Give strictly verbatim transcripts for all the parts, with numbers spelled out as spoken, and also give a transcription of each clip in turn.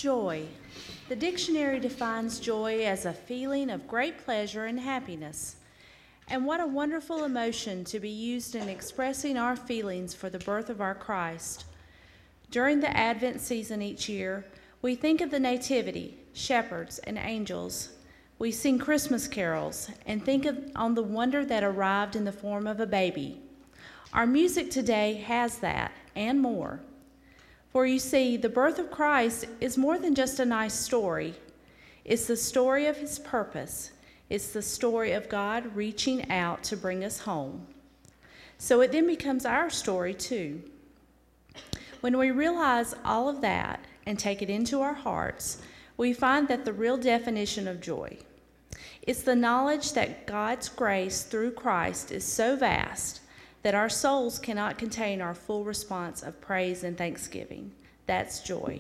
Joy. The dictionary defines joy as a feeling of great pleasure and happiness. And what a wonderful emotion to be used in expressing our feelings for the birth of our Christ. During the Advent season each year, we think of the Nativity, shepherds, and angels. We sing Christmas carols and think of, on the wonder that arrived in the form of a baby. Our music today has that and more. For you see, the birth of Christ is more than just a nice story. It's the story of his purpose. It's the story of God reaching out to bring us home. So it then becomes our story too. When we realize all of that and take it into our hearts, we find that the real definition of joy. It's the knowledge that God's grace through Christ is so vast that our souls cannot contain our full response of praise and thanksgiving. That's joy.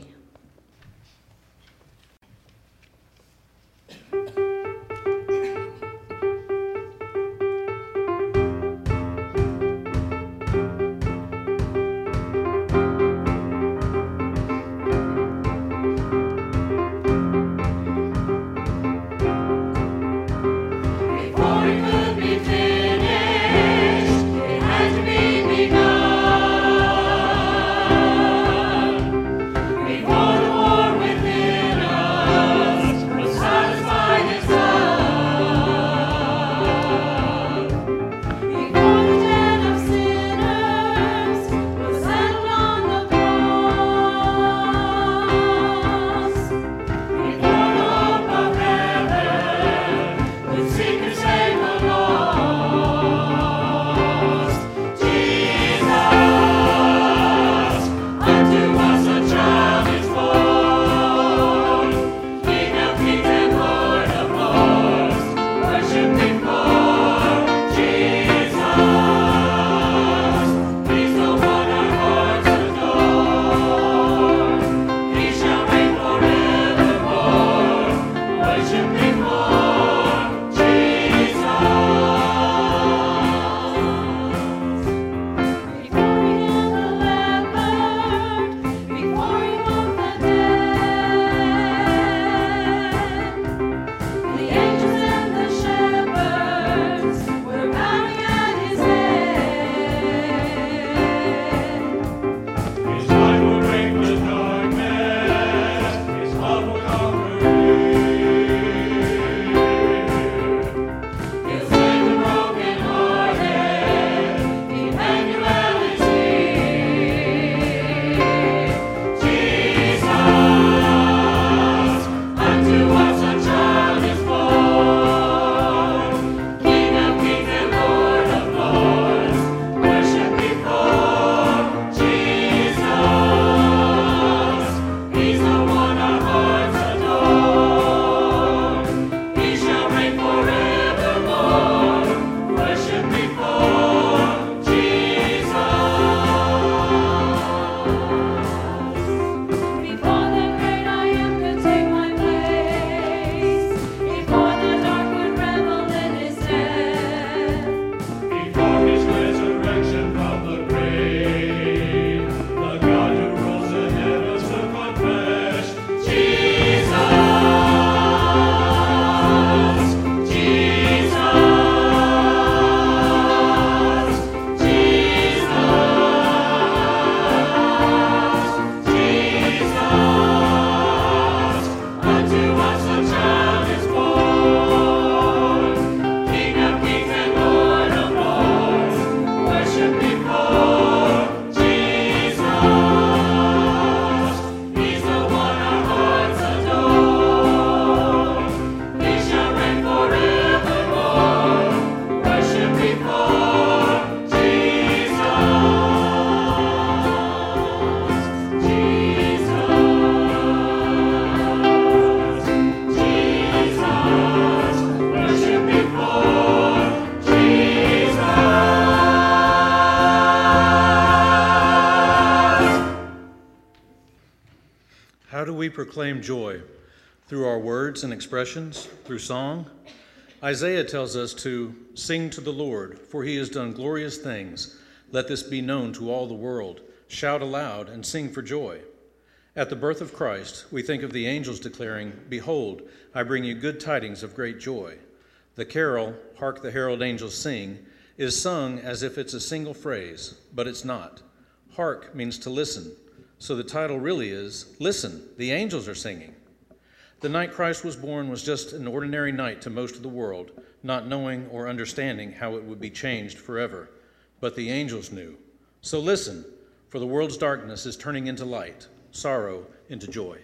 How do we proclaim joy? Through our words and expressions, through song? Isaiah tells us to sing to the Lord, for he has done glorious things. Let this be known to all the world. Shout aloud and sing for joy. At the birth of Christ, we think of the angels declaring, "Behold, I bring you good tidings of great joy." The carol, "Hark the Herald Angels Sing," is sung as if it's a single phrase, but it's not. Hark means to listen, so the title really is, "Listen, the angels are singing." The night Christ was born was just an ordinary night to most of the world, not knowing or understanding how it would be changed forever. But the angels knew. So listen, for the world's darkness is turning into light, sorrow into joy.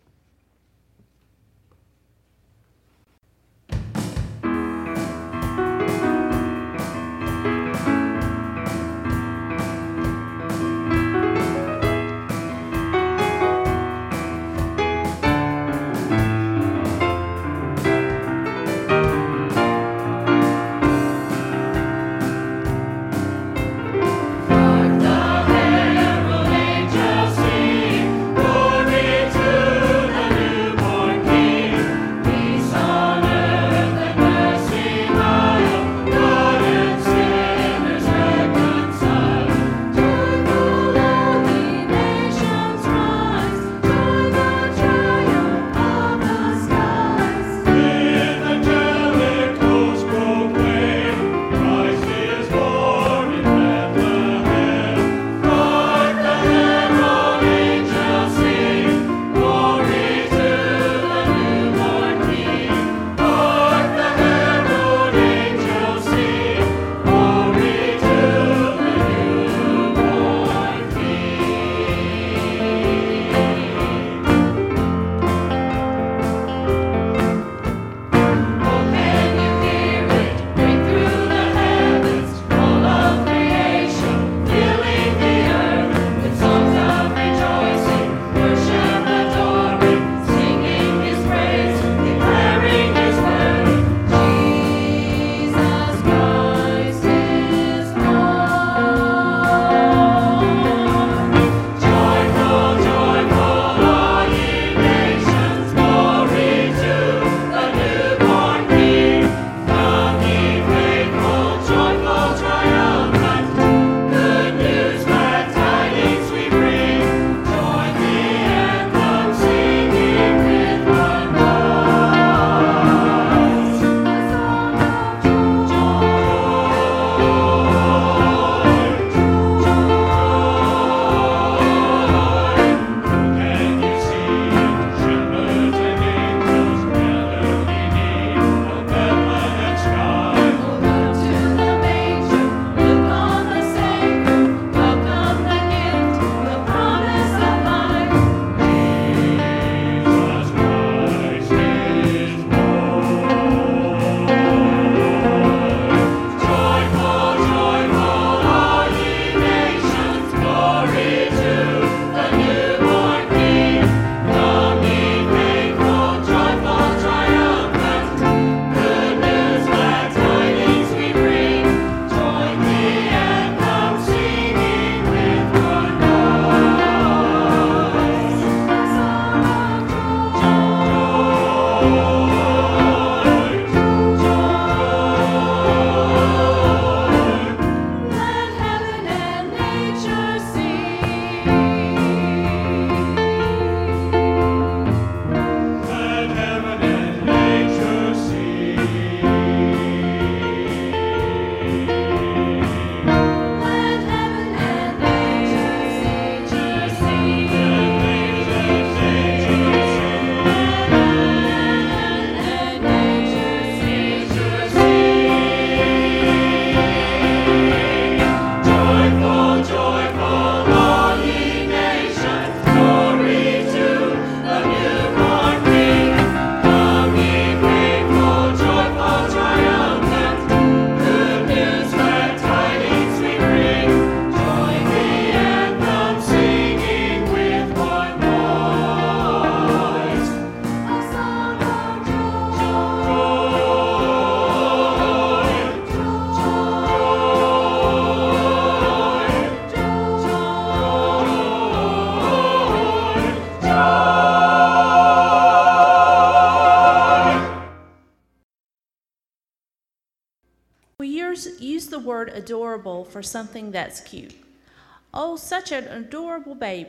use the word adorable for something that's cute. Oh, such an adorable baby.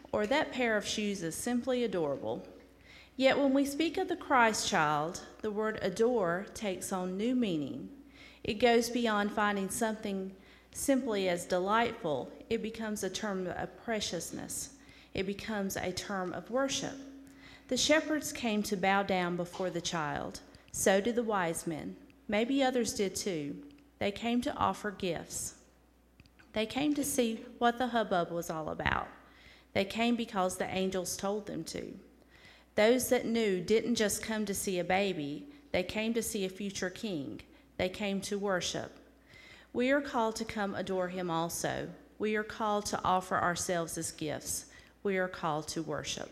or that pair of shoes is simply adorable. Yet when we speak of the Christ child, the word adore takes on new meaning. It goes beyond finding something simply as delightful. It becomes a term of preciousness. It becomes a term of worship. The shepherds came to bow down before the child. So did the wise men. Maybe others did too. They came to offer gifts. They came to see what the hubbub was all about. They came because the angels told them to. Those that knew didn't just come to see a baby. They came to see a future king. They came to worship. We are called to come adore him also. We are called to offer ourselves as gifts. We are called to worship.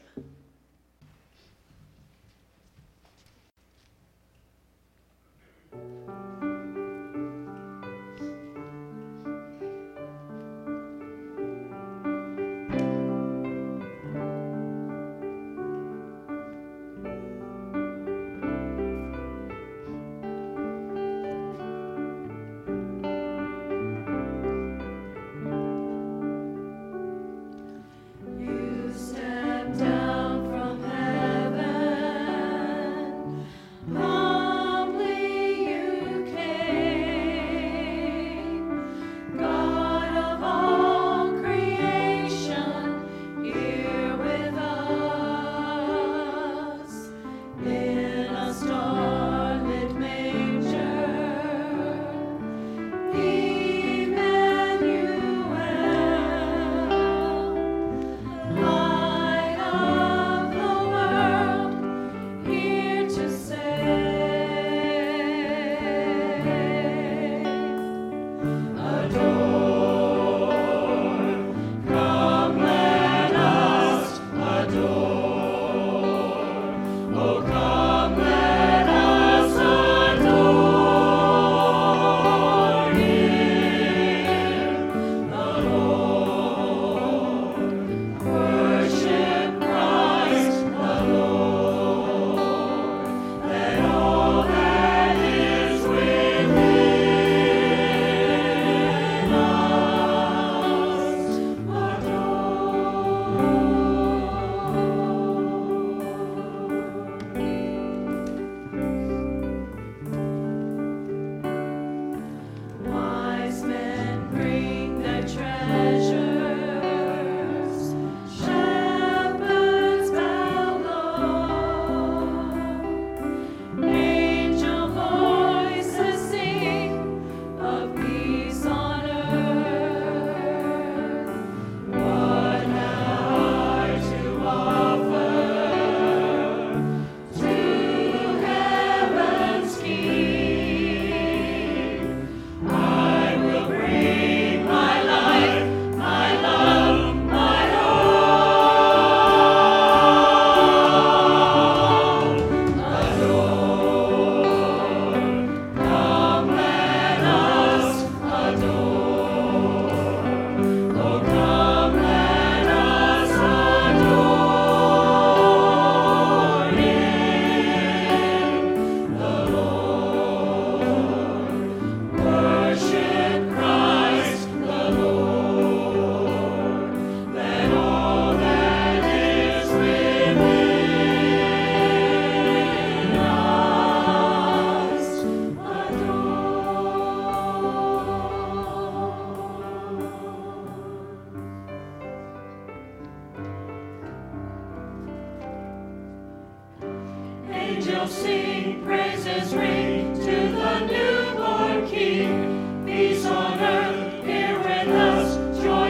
Angels sing, praises ring to the newborn King. Peace on earth, here with us, joy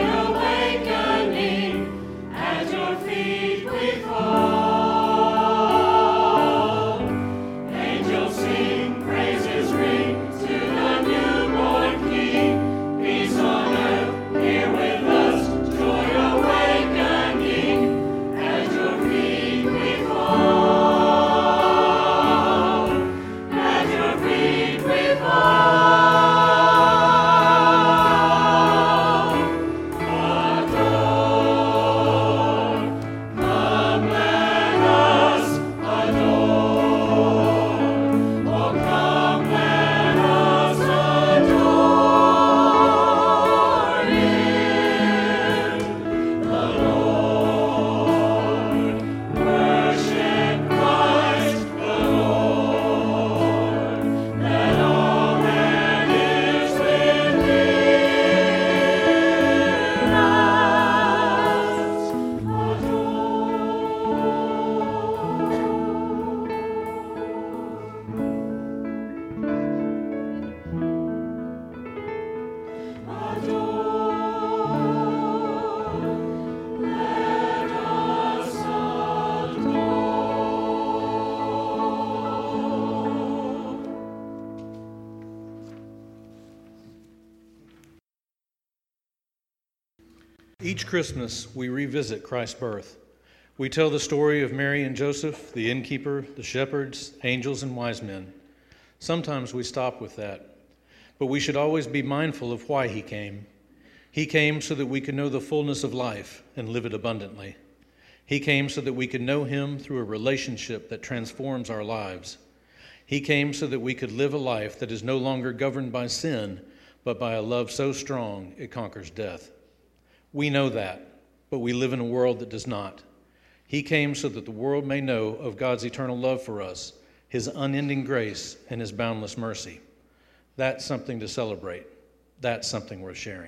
awakening. At your feet we fall. Angels sing, praises ring to the newborn King. Peace on earth, here with us, joy awakening. At your feet we fall. At your feet we fall. Each Christmas, we revisit Christ's birth. We tell the story of Mary and Joseph, the innkeeper, the shepherds, angels, and wise men. Sometimes we stop with that, but we should always be mindful of why he came. He came so that we could know the fullness of life and live it abundantly. He came so that we could know him through a relationship that transforms our lives. He came so that we could live a life that is no longer governed by sin, but by a love so strong it conquers death. We know that, but we live in a world that does not. He came so that the world may know of God's eternal love for us, his unending grace, and his boundless mercy. That's something to celebrate. That's something worth sharing.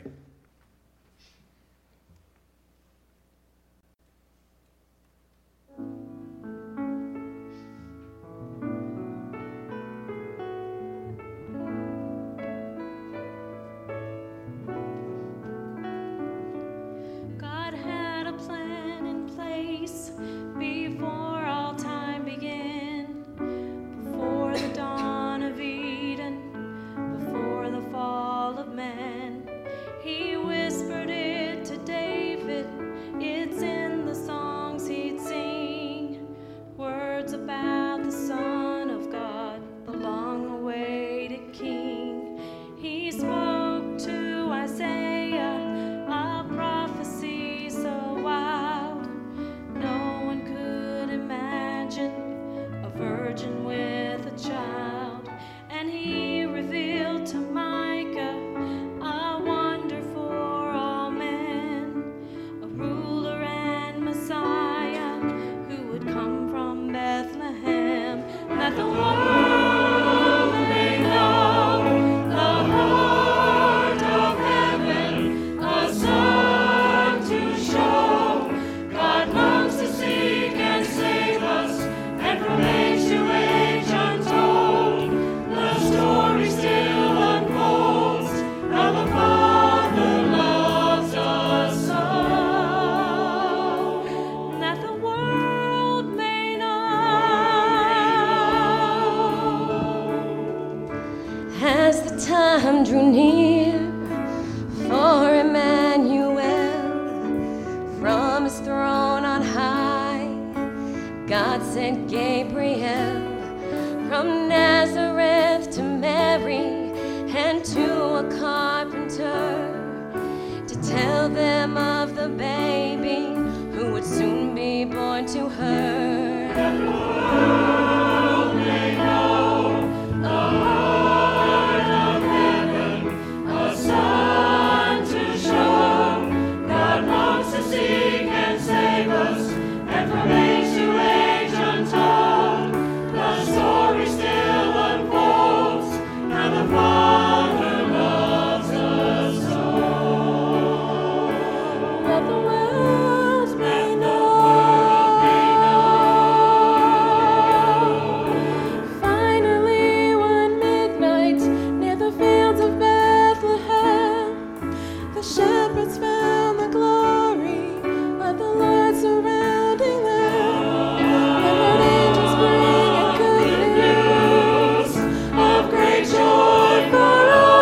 time drew near for Emmanuel from his throne on high, God sent Gabriel from Nazareth to Mary and to a carpenter to tell them of the baby who would soon be born to her. That the world may know the heart of heaven, a son to show. God longs to seek and save us, and from age to age untold, the story still unfolds, how the Father loves us so. Let the world may know. Finally, one midnight, near the fields of Bethlehem, the shepherds found the glory of the Lord surrounding them. They heard angels bringing good news Of great joy for all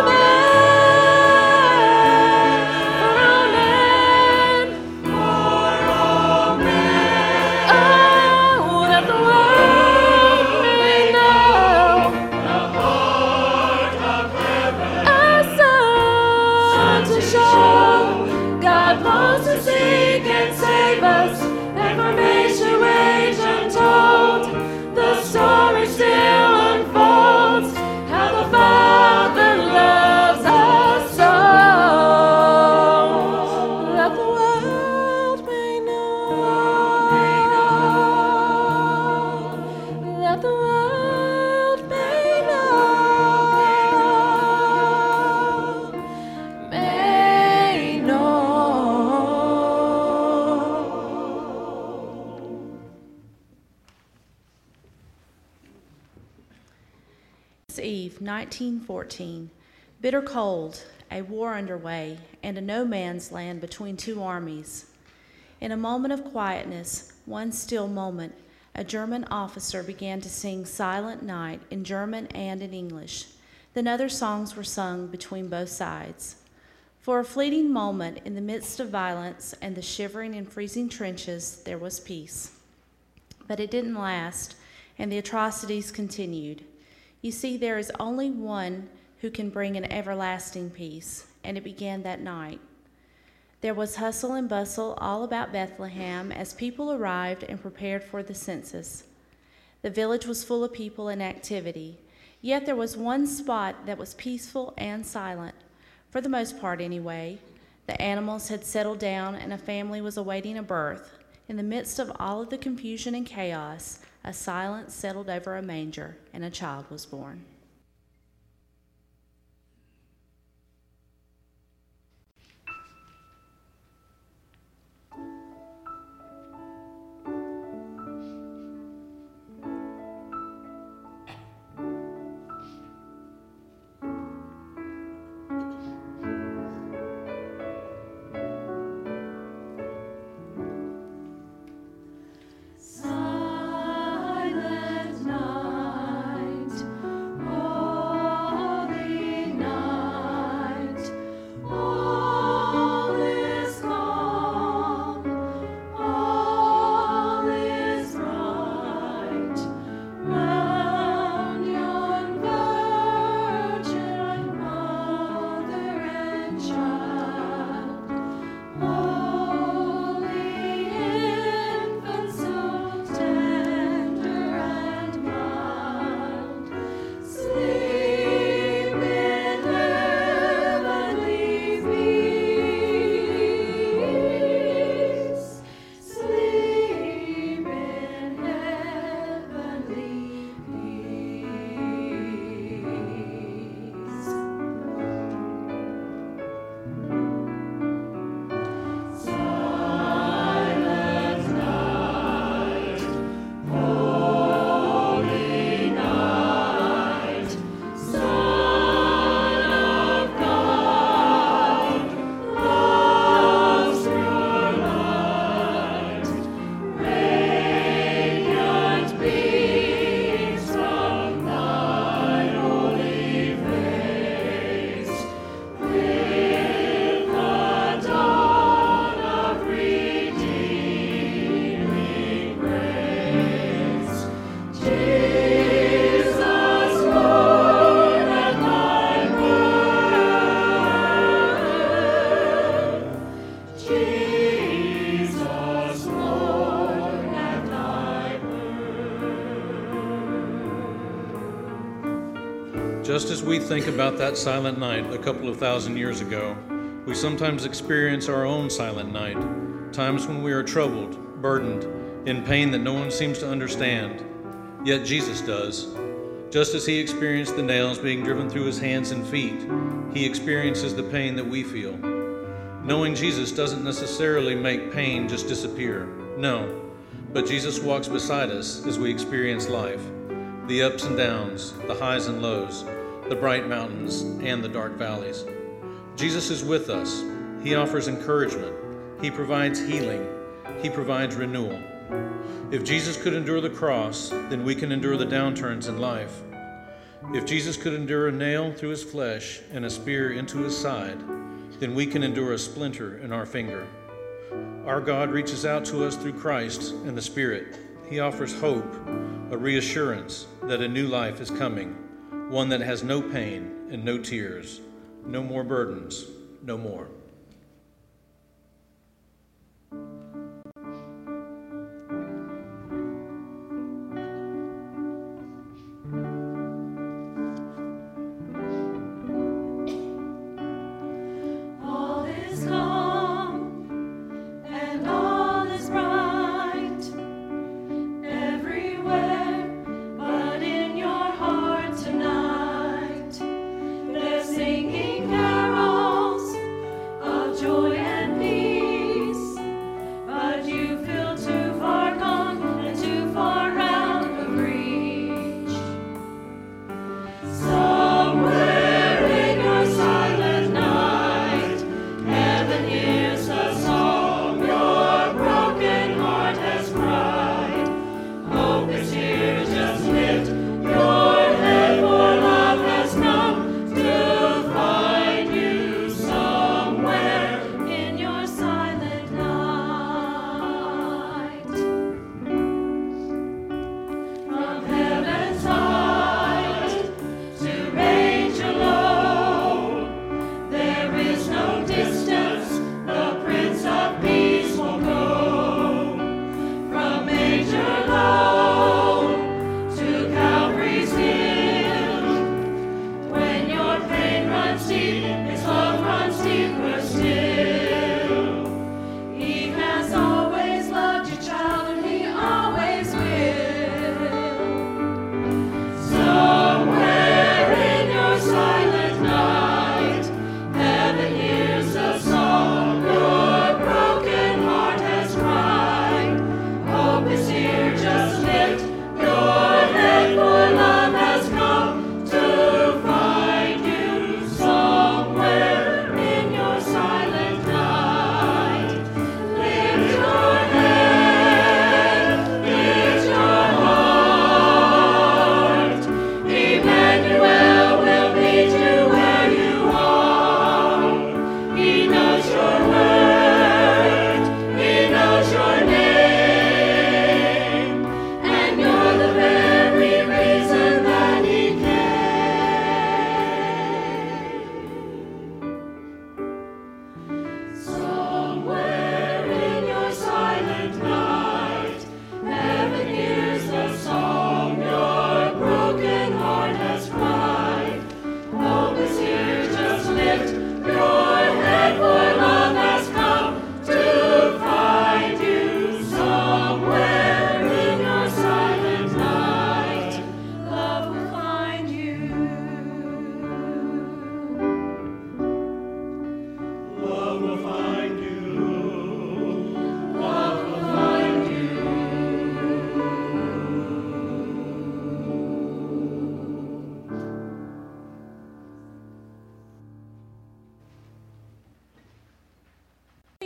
men, for all men. for all men. Oh, that the world may know The heart of heaven, a son to show. God longs to seek and save us, and from age to age untold, the story still unfolds, how the Father loves us so. That the world may know, that the world may know, may know. Eve, nineteen fourteen. Bitter cold, a war underway, and a no man's land between two armies. In a moment of quietness, one still moment, a German officer began to sing Silent Night in German and in English. Then other songs were sung between both sides. For a fleeting moment, in the midst of violence and the shivering and freezing trenches, there was peace. But it didn't last, and the atrocities continued. You see, there is only one who can bring an everlasting peace, and it began that night. There was hustle and bustle all about Bethlehem as people arrived and prepared for the census. The village was full of people and activity, yet there was one spot that was peaceful and silent, for the most part anyway. The animals had settled down and a family was awaiting a birth. In the midst of all of the confusion and chaos, a silence settled over a manger, and a child was born. Just as we think about that silent night a couple of thousand years ago, we sometimes experience our own silent night, times when we are troubled, burdened, in pain that no one seems to understand. Yet Jesus does. Just as he experienced the nails being driven through his hands and feet, he experiences the pain that we feel. Knowing Jesus doesn't necessarily make pain just disappear. No, but Jesus walks beside us as we experience life, the ups and downs, the highs and lows, the bright mountains and the dark valleys. Jesus is with us. He offers encouragement. He provides healing. He provides renewal. If Jesus could endure the cross, then we can endure the downturns in life. If Jesus could endure a nail through his flesh and a spear into his side, then we can endure a splinter in our finger. Our God reaches out to us through Christ and the Spirit. He offers hope, a reassurance that a new life is coming, one that has no pain and no tears, no more burdens, no more. Singing carols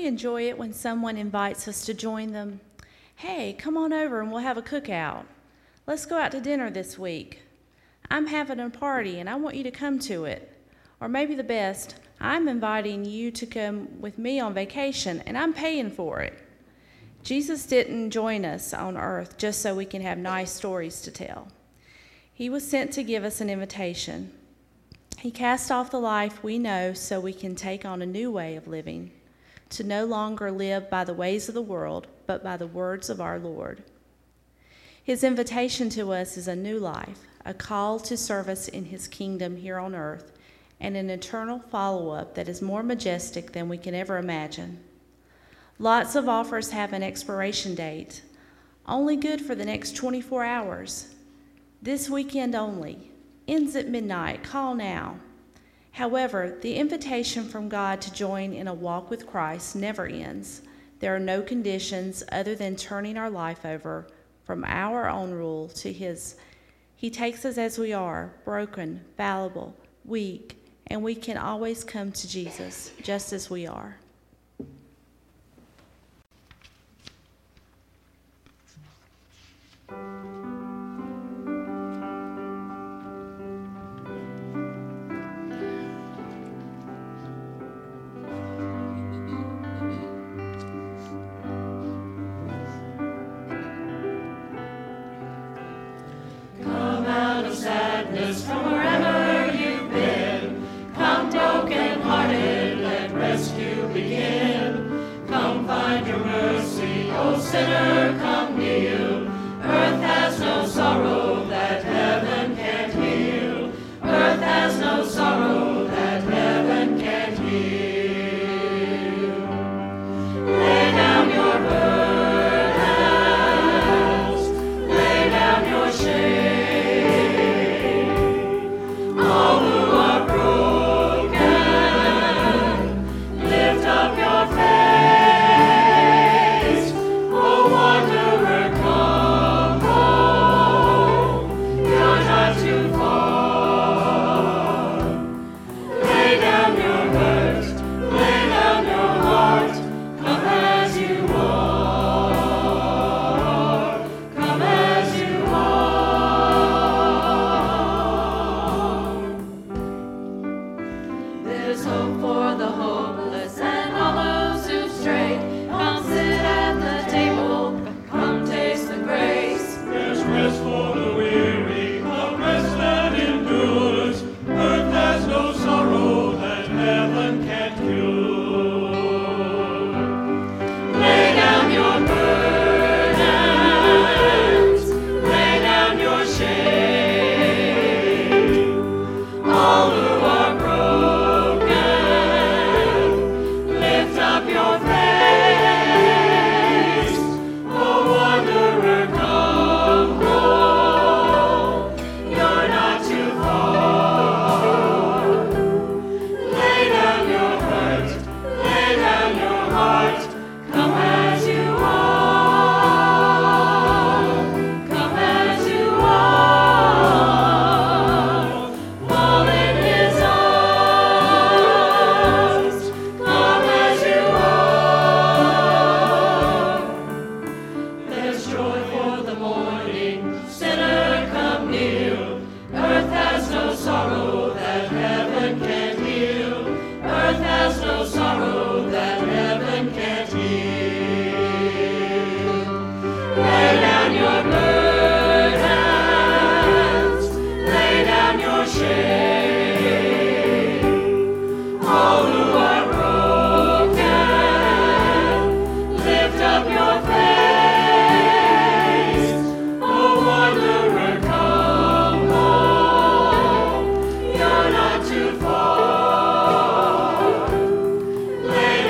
enjoy it when someone invites us to join them. Hey, come on over and we'll have a cookout. Let's go out to dinner this week. I'm having a party and I want you to come to it. Or maybe the best, I'm inviting you to come with me on vacation and I'm paying for it. Jesus didn't join us on earth just so we can have nice stories to tell. He was sent to give us an invitation. He cast off the life we know so we can take on a new way of living, to no longer live by the ways of the world, but by the words of our Lord. His invitation to us is a new life, a call to service in his kingdom here on earth, and an eternal follow-up that is more majestic than we can ever imagine. Lots of offers have an expiration date, only good for the next twenty-four hours. This weekend only. Ends at midnight. Call now. However, the invitation from God to join in a walk with Christ never ends. There are no conditions other than turning our life over from our own rule to his. He takes us as we are, broken, fallible, weak, and we can always come to Jesus just as we are. Sadness from wherever you've been, come broken-hearted, let rescue begin. Come find your mercy, O sinner, come kneel. Earth has no sorrow that heaven can't heal. Earth has no sorrow that heaven can't heal. Lay down your burdens, lay down your shame.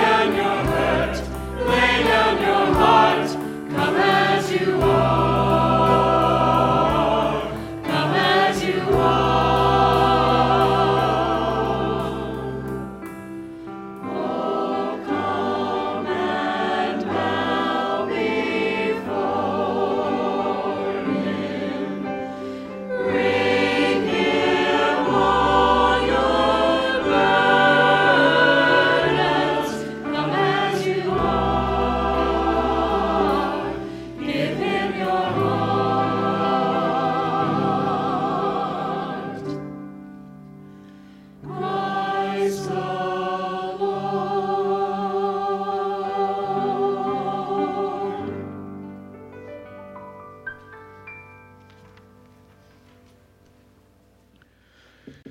Come as you are.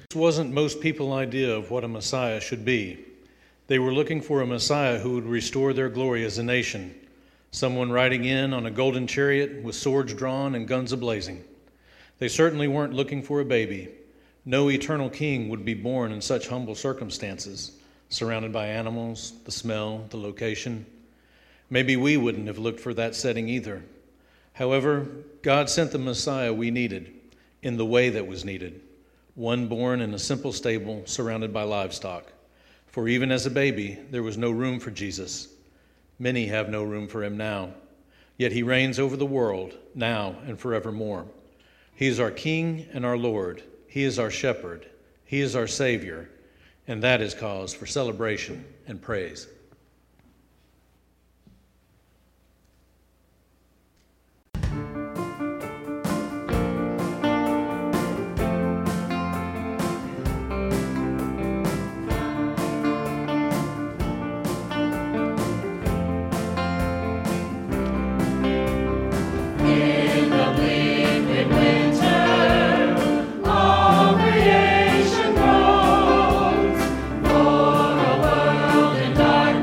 This wasn't most people's idea of what a Messiah should be. They were looking for a Messiah who would restore their glory as a nation, someone riding in on a golden chariot with swords drawn and guns ablazing. They certainly weren't looking for a baby. No eternal king would be born in such humble circumstances, surrounded by animals, the smell, the location. Maybe we wouldn't have looked for that setting either. However, God sent the Messiah we needed, in the way that was needed, one born in a simple stable surrounded by livestock. For even as a baby, there was no room for Jesus. Many have no room for him now, yet he reigns over the world, now and forevermore. He is our King and our Lord. He is our shepherd. He is our Savior, and that is cause for celebration and praise. Dark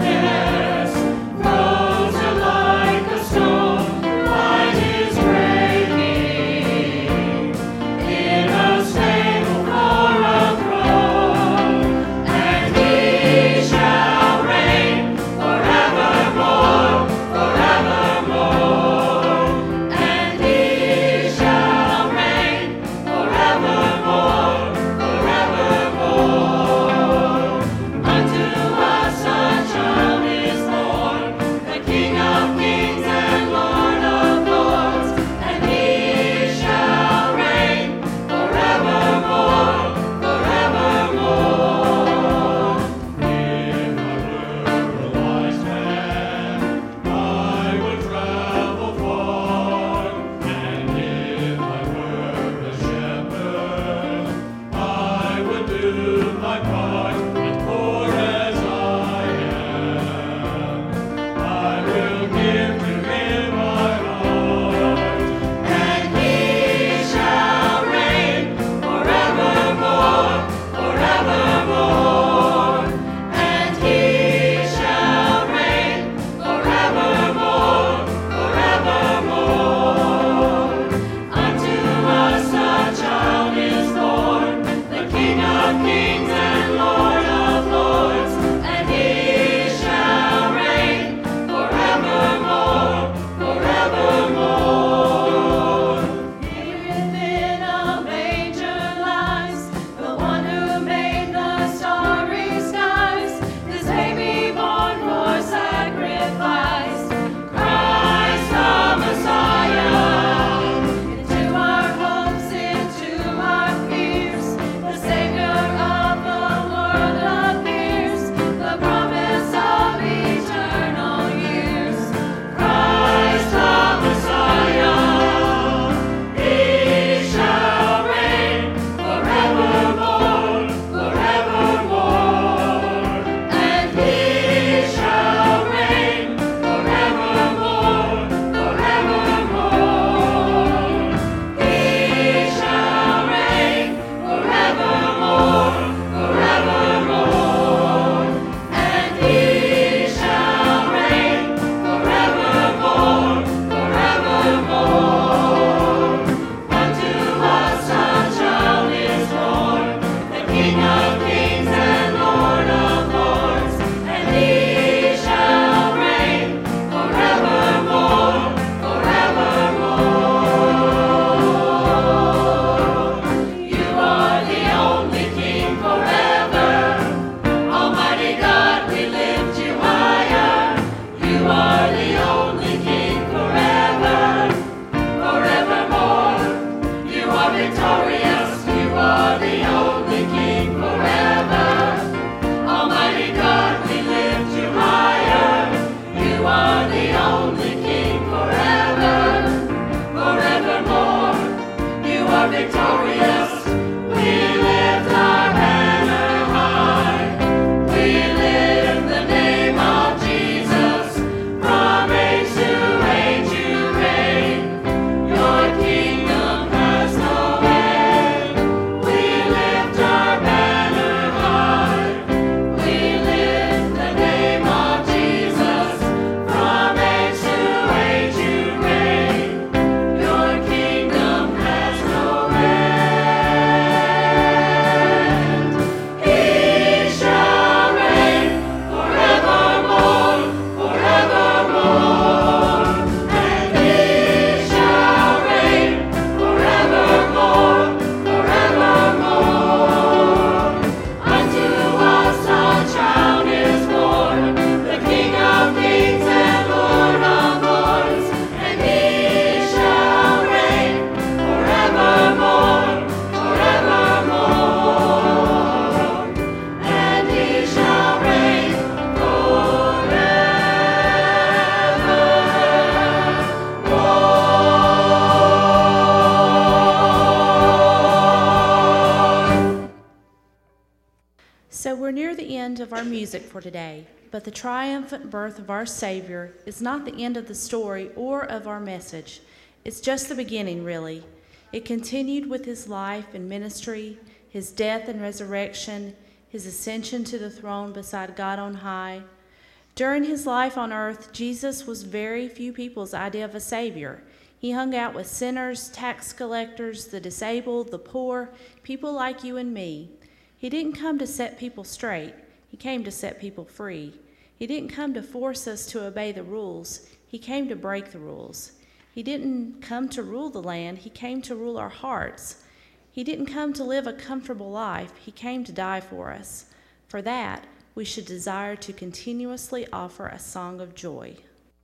music for today, but the triumphant birth of our Savior is not the end of the story or of our message. It's just the beginning, really. It continued with his life and ministry, his death and resurrection, his ascension to the throne beside God on high. During his life on earth, Jesus was very few people's idea of a Savior. He hung out with sinners, tax collectors, the disabled, the poor, people like you and me. He didn't come to set people straight. He came to set people free. He didn't come to force us to obey the rules. He came to break the rules. He didn't come to rule the land. He came to rule our hearts. He didn't come to live a comfortable life. He came to die for us. For that, we should desire to continuously offer a song of joy.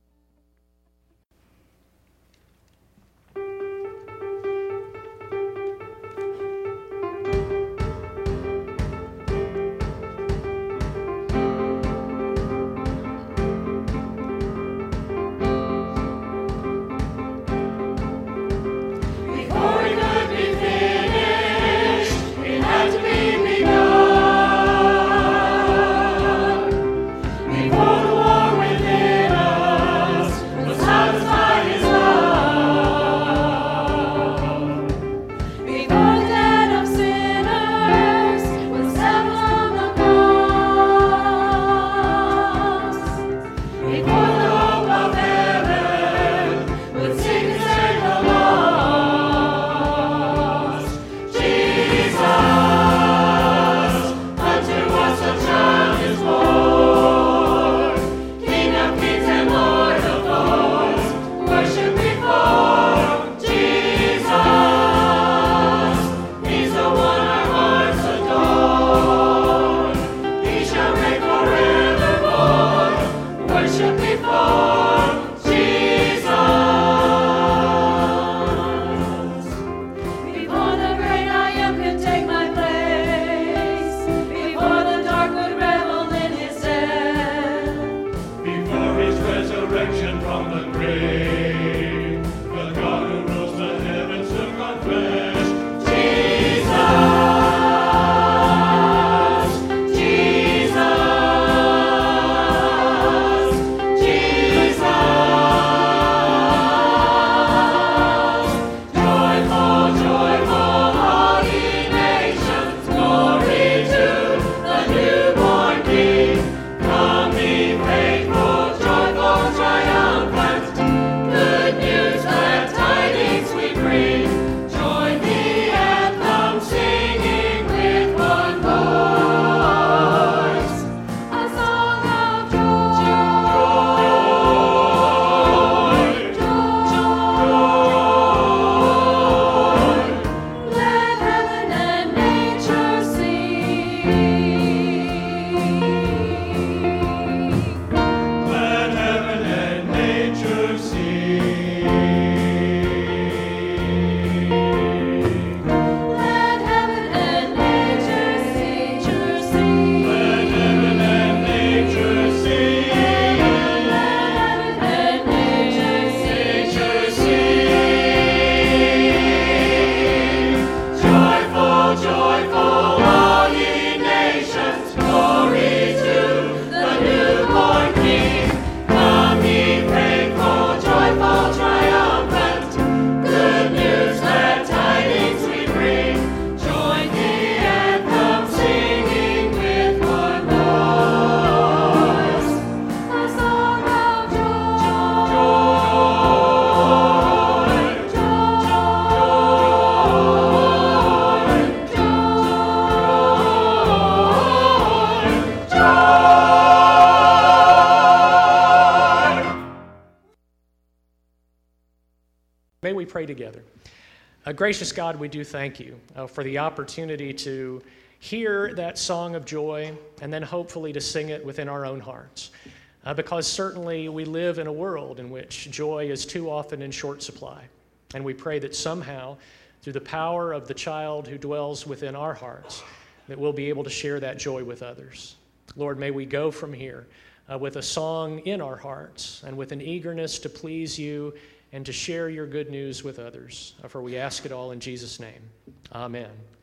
May we pray together. Uh, gracious God, we do thank you uh, for the opportunity to hear that song of joy and then hopefully to sing it within our own hearts. Uh, because certainly we live in a world in which joy is too often in short supply. And we pray that somehow, through the power of the child who dwells within our hearts, that we'll be able to share that joy with others. Lord, may we go from here uh, with a song in our hearts and with an eagerness to please you and to share your good news with others. For we ask it all in Jesus' name. Amen.